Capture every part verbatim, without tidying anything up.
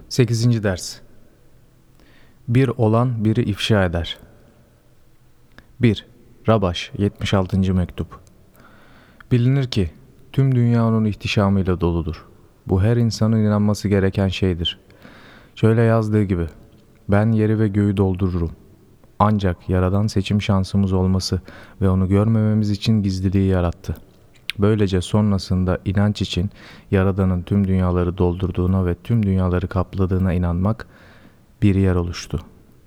Sekizinci ders. Bir olan biri ifşa eder. bir. Rabaş yetmiş altıncı mektup. Bilinir ki tüm dünya onun ihtişamıyla doludur. Bu her insanın inanması gereken şeydir. Şöyle yazdığı gibi: ben yeri ve göğü doldururum. Ancak Yaradan seçim şansımız olması ve onu görmememiz için gizliliği yarattı. Böylece sonrasında inanç için Yaradan'ın tüm dünyaları doldurduğuna ve tüm dünyaları kapladığına inanmak bir yer oluştu.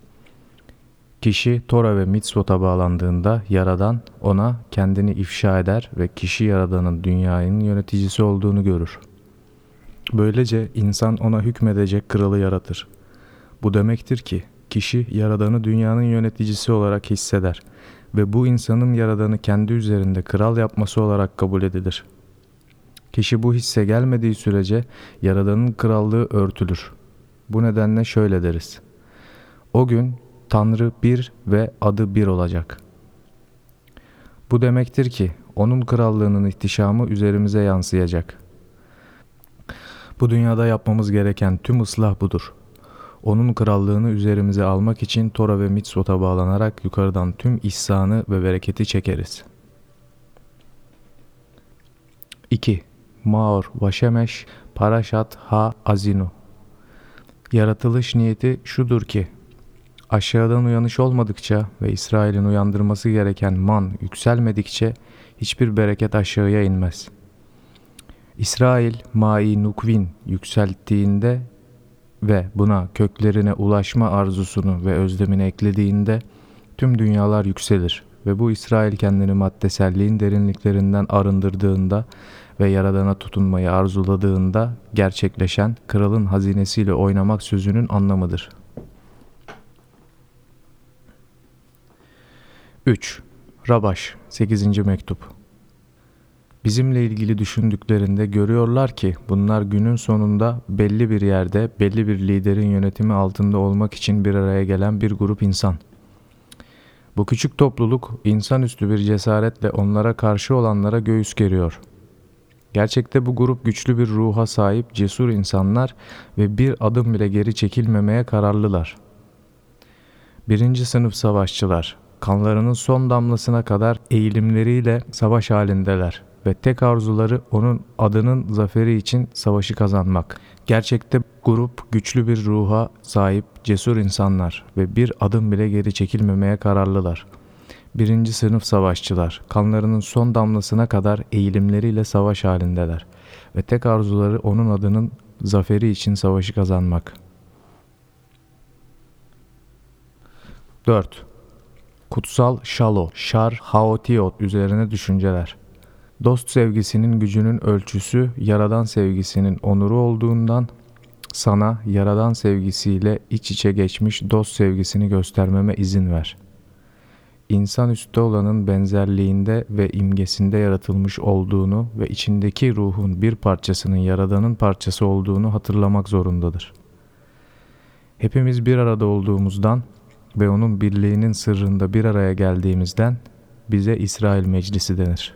Kişi Tora ve Mitzvot'a bağlandığında Yaradan ona kendini ifşa eder ve kişi Yaradan'ın dünyanın yöneticisi olduğunu görür. Böylece insan ona hükmedecek kralı yaratır. Bu demektir ki kişi Yaradan'ı dünyanın yöneticisi olarak hisseder ve bu insanın Yaradan'ı kendi üzerinde kral yapması olarak kabul edilir. Kişi bu hisse gelmediği sürece Yaradan'ın krallığı örtülür. Bu nedenle şöyle deriz: o gün Tanrı bir ve adı bir olacak. Bu demektir ki onun krallığının ihtişamı üzerimize yansıyacak. Bu dünyada yapmamız gereken tüm ıslah budur. Onun krallığını üzerimize almak için Tora ve Mitzvot'a bağlanarak yukarıdan tüm ihsanı ve bereketi çekeriz. iki. Maor Vaşemeş Parashat Ha Azinu. Yaratılış niyeti şudur ki, aşağıdan uyanış olmadıkça ve İsrail'in uyandırması gereken man yükselmedikçe hiçbir bereket aşağıya inmez. İsrail Mai Nukvin yükselttiğinde ve buna köklerine ulaşma arzusunu ve özlemini eklediğinde tüm dünyalar yükselir ve bu İsrail kendini maddeselliğin derinliklerinden arındırdığında ve Yaradan'a tutunmayı arzuladığında gerçekleşen kralın hazinesiyle oynamak sözünün anlamıdır. üç. Rabaş sekizinci mektup. Bizimle ilgili düşündüklerinde görüyorlar ki bunlar günün sonunda belli bir yerde, belli bir liderin yönetimi altında olmak için bir araya gelen bir grup insan. Bu küçük topluluk insanüstü bir cesaretle onlara karşı olanlara göğüs geriyor. Gerçekte bu grup güçlü bir ruha sahip cesur insanlar ve bir adım bile geri çekilmemeye kararlılar. Birinci sınıf savaşçılar, kanlarının son damlasına kadar eğilimleriyle savaş halindeler ve tek arzuları onun adının zaferi için savaşı kazanmak. Gerçekte grup güçlü bir ruha sahip cesur insanlar ve bir adım bile geri çekilmemeye kararlılar. Birinci sınıf savaşçılar, kanlarının son damlasına kadar eğilimleriyle savaş halindeler ve tek arzuları onun adının zaferi için savaşı kazanmak. dört. Kutsal Şalo, Şar Haotiot üzerine düşünceler. Dost sevgisinin gücünün ölçüsü Yaradan sevgisinin onuru olduğundan sana Yaradan sevgisiyle iç içe geçmiş dost sevgisini göstermeme izin ver. İnsanüstü olanın benzerliğinde ve imgesinde yaratılmış olduğunu ve içindeki ruhun bir parçasının Yaradan'ın parçası olduğunu hatırlamak zorundadır. Hepimiz bir arada olduğumuzdan ve onun birliğinin sırrında bir araya geldiğimizden bize İsrail Meclisi denir.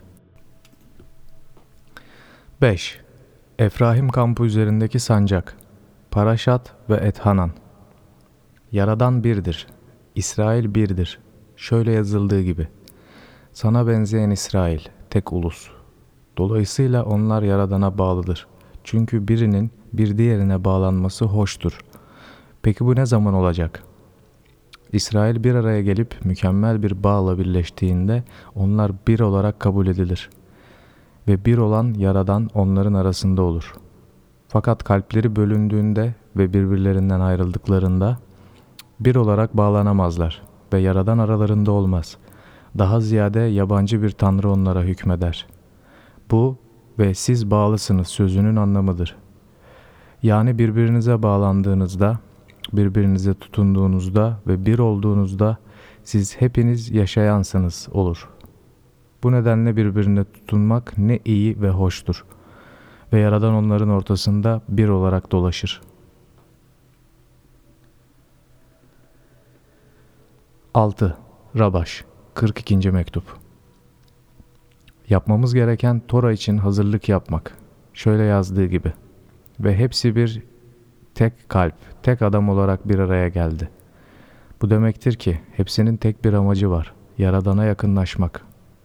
beş. Efraim kampı üzerindeki sancak. Parashat ve Ethanan. Yaradan birdir. İsrail birdir. Şöyle yazıldığı gibi: sana benzeyen İsrail, tek ulus. Dolayısıyla onlar Yaradan'a bağlıdır. Çünkü birinin bir diğerine bağlanması hoştur. Peki bu ne zaman olacak? İsrail bir araya gelip mükemmel bir bağla birleştiğinde onlar bir olarak kabul edilir. Ve bir olan Yaradan onların arasında olur. Fakat kalpleri bölündüğünde ve birbirlerinden ayrıldıklarında bir olarak bağlanamazlar ve Yaradan aralarında olmaz. Daha ziyade yabancı bir tanrı onlara hükmeder. Bu ve siz bağlısınız sözünün anlamıdır. Yani birbirinize bağlandığınızda, birbirinize tutunduğunuzda ve bir olduğunuzda siz hepiniz yaşayansınız olur. Bu nedenle birbirine tutunmak ne iyi ve hoştur ve Yaradan onların ortasında bir olarak dolaşır. altı. Rabaş kırk ikinci mektup. Yapmamız gereken Tora için hazırlık yapmak. Şöyle yazdığı gibi: ve hepsi bir tek kalp, tek adam olarak bir araya geldi. Bu demektir ki hepsinin tek bir amacı var, Yaradan'a yakınlaşmak.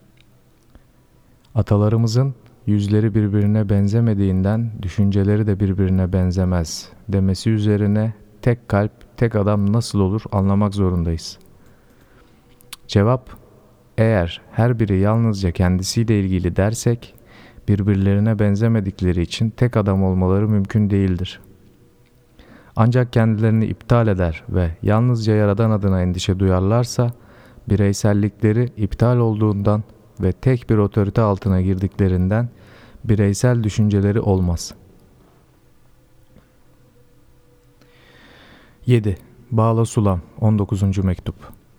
Atalarımızın yüzleri birbirine benzemediğinden düşünceleri de birbirine benzemez demesi üzerine tek kalp, tek adam nasıl olur anlamak zorundayız. Cevap, eğer her biri yalnızca kendisiyle ilgili dersek, birbirlerine benzemedikleri için tek adam olmaları mümkün değildir. Ancak kendilerini iptal eder ve yalnızca Yaradan adına endişe duyarlarsa, bireysellikleri iptal olduğundan ve tek bir otorite altına girdiklerinden bireysel düşünceleri olmaz. yedi. Bağla Sulam on dokuzuncu mektup.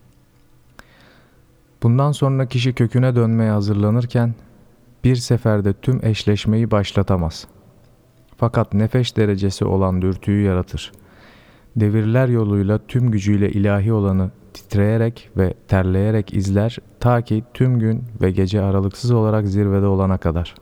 Bundan sonra kişi köküne dönmeye hazırlanırken bir seferde tüm eşleşmeyi başlatamaz. Fakat nefes derecesi olan dürtüyü yaratır. Devirler yoluyla tüm gücüyle ilahi olanı titreyerek ve terleyerek izler ta ki tüm gün ve gece aralıksız olarak zirvede olana kadar.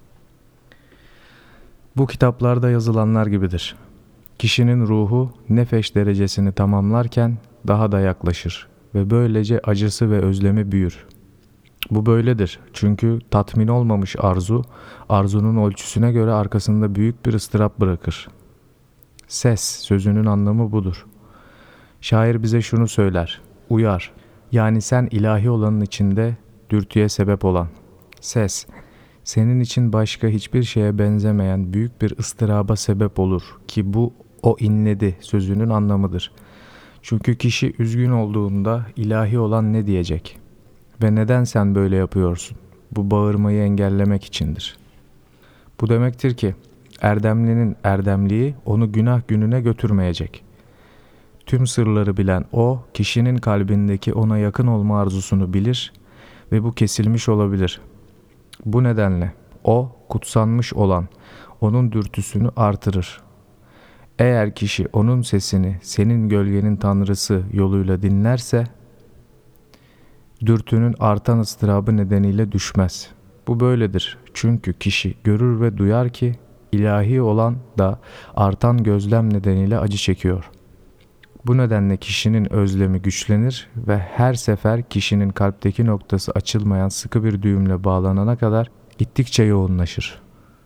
Bu kitaplarda yazılanlar gibidir. Kişinin ruhu nefes derecesini tamamlarken daha da yaklaşır ve böylece acısı ve özlemi büyür. Bu böyledir çünkü tatmin olmamış arzu, arzunun ölçüsüne göre arkasında büyük bir ıstırap bırakır. Ses sözünün anlamı budur. Şair bize şunu söyler, uyar, yani sen ilahi olanın içinde dürtüye sebep olan. Ses, senin için başka hiçbir şeye benzemeyen büyük bir ıstıraba sebep olur ki bu o inledi sözünün anlamıdır. Çünkü kişi üzgün olduğunda ilahi olan ne diyecek? Ve neden sen böyle yapıyorsun? Bu bağırmayı engellemek içindir. Bu demektir ki erdemlinin erdemliği onu günah gününe götürmeyecek. Tüm sırları bilen o, kişinin kalbindeki ona yakın olma arzusunu bilir ve bu kesilmiş olabilir. Bu nedenle o, kutsanmış olan, onun dürtüsünü artırır. Eğer kişi onun sesini senin gölgenin tanrısı yoluyla dinlerse, dürtünün artan ıstırabı nedeniyle düşmez. Bu böyledir çünkü kişi görür ve duyar ki ilahi olan da artan gözlem nedeniyle acı çekiyor. Bu nedenle kişinin özlemi güçlenir ve her sefer kişinin kalpteki noktası açılmayan sıkı bir düğümle bağlanana kadar gittikçe yoğunlaşır.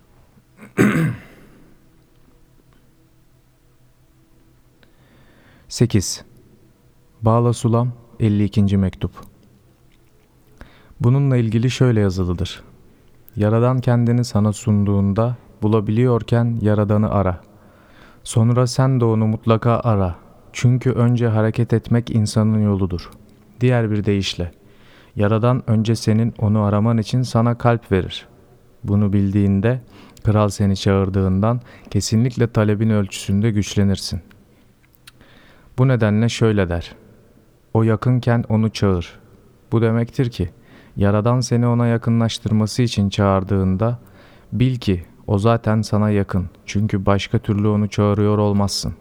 sekiz. Bağla Sulam elli ikinci mektup. Bununla ilgili şöyle yazılıdır. Yaradan kendini sana sunduğunda bulabiliyorken Yaradan'ı ara. Sonra sen de onu mutlaka ara. Çünkü önce hareket etmek insanın yoludur. Diğer bir deyişle, Yaradan önce senin onu araman için sana kalp verir. Bunu bildiğinde, kral seni çağırdığından kesinlikle talebin ölçüsünde güçlenirsin. Bu nedenle şöyle der. O yakınken onu çağır. Bu demektir ki, Yaradan seni ona yakınlaştırması için çağırdığında, bil ki o zaten sana yakın. Çünkü başka türlü onu çağırıyor olmazsın.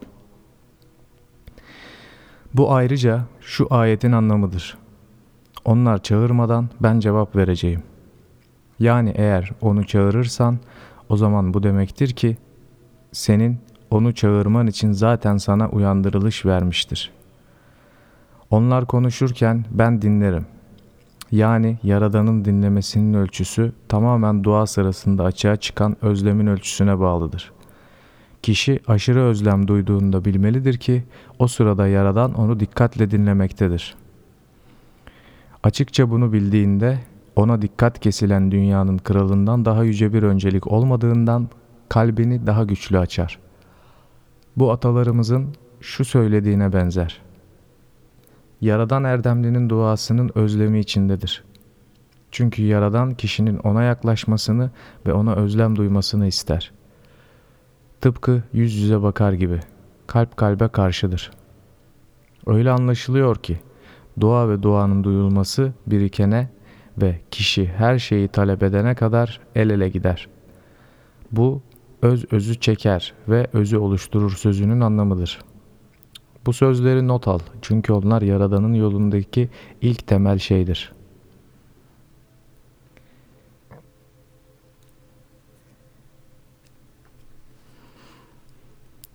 Bu ayrıca şu ayetin anlamıdır. Onlar çağırmadan ben cevap vereceğim. Yani eğer onu çağırırsan, o zaman bu demektir ki, senin onu çağırman için zaten sana uyandırılış vermiştir. Onlar konuşurken ben dinlerim. Yani Yaradan'ın dinlemesinin ölçüsü tamamen dua sırasında açığa çıkan özlemin ölçüsüne bağlıdır. Kişi aşırı özlem duyduğunda bilmelidir ki o sırada Yaradan onu dikkatle dinlemektedir. Açıkça bunu bildiğinde ona dikkat kesilen dünyanın kralından daha yüce bir öncelik olmadığından kalbini daha güçlü açar. Bu atalarımızın şu söylediğine benzer. Yaradan erdemlinin duasının özlemi içindedir. Çünkü Yaradan kişinin ona yaklaşmasını ve ona özlem duymasını ister. Tıpkı yüz yüze bakar gibi, kalp kalbe karşıdır. Öyle anlaşılıyor ki, dua ve duanın duyulması birikene ve kişi her şeyi talep edene kadar el ele gider. Bu, öz özü çeker ve özü oluşturur sözünün anlamıdır. Bu sözleri not al çünkü onlar Yaradan'ın yolundaki ilk temel şeydir.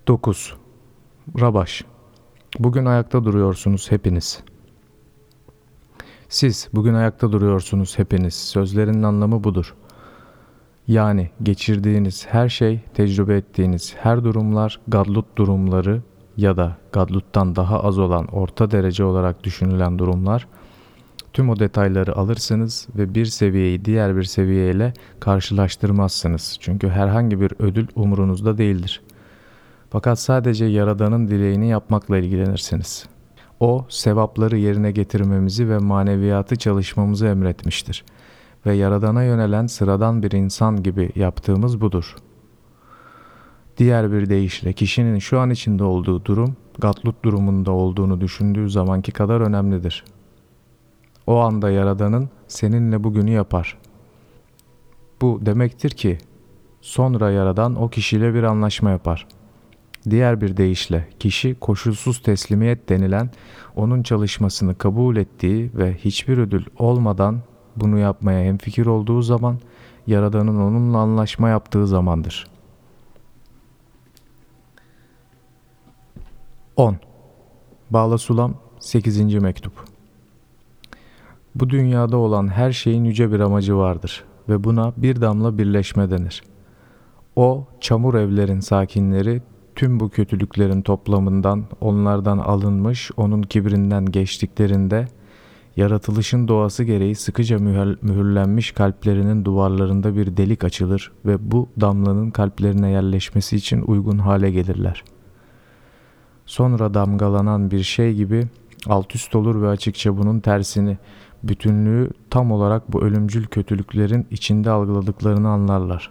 dokuz. Rabaş. Bugün ayakta duruyorsunuz hepiniz. Siz bugün ayakta duruyorsunuz hepiniz. Sözlerinin anlamı budur. Yani geçirdiğiniz her şey, tecrübe ettiğiniz her durumlar, gadlut durumları ya da gadluttan daha az olan orta derece olarak düşünülen durumlar, tüm o detayları alırsınız ve bir seviyeyi diğer bir seviyeyle karşılaştırmazsınız. Çünkü herhangi bir ödül umurunuzda değildir. Fakat sadece Yaradan'ın dileğini yapmakla ilgilenirsiniz. O, sevapları yerine getirmemizi ve maneviyatı çalışmamızı emretmiştir. Ve Yaradan'a yönelen sıradan bir insan gibi yaptığımız budur. Diğer bir deyişle kişinin şu an içinde olduğu durum, gadlut durumunda olduğunu düşündüğü zamanki kadar önemlidir. O anda Yaradan'ın seninle bugünü yapar. Bu demektir ki, sonra Yaradan o kişiyle bir anlaşma yapar. Diğer bir deyişle kişi koşulsuz teslimiyet denilen onun çalışmasını kabul ettiği ve hiçbir ödül olmadan bunu yapmaya hemfikir olduğu zaman Yaradan'ın onunla anlaşma yaptığı zamandır. on. Bağla Sulam sekizinci mektup. Bu dünyada olan her şeyin yüce bir amacı vardır ve buna bir damla birleşme denir. O, çamur evlerin sakinleri tüm bu kötülüklerin toplamından, onlardan alınmış, onun kibrinden geçtiklerinde, yaratılışın doğası gereği sıkıca mühürlenmiş kalplerinin duvarlarında bir delik açılır ve bu damlanın kalplerine yerleşmesi için uygun hale gelirler. Sonra damgalanan bir şey gibi alt üst olur ve açıkça bunun tersini, bütünlüğü tam olarak bu ölümcül kötülüklerin içinde algıladıklarını anlarlar.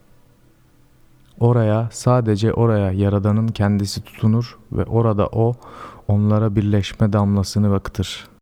Oraya, sadece oraya Yaradan'ın kendisi tutunur ve orada o, onlara birleşme damlasını akıtır.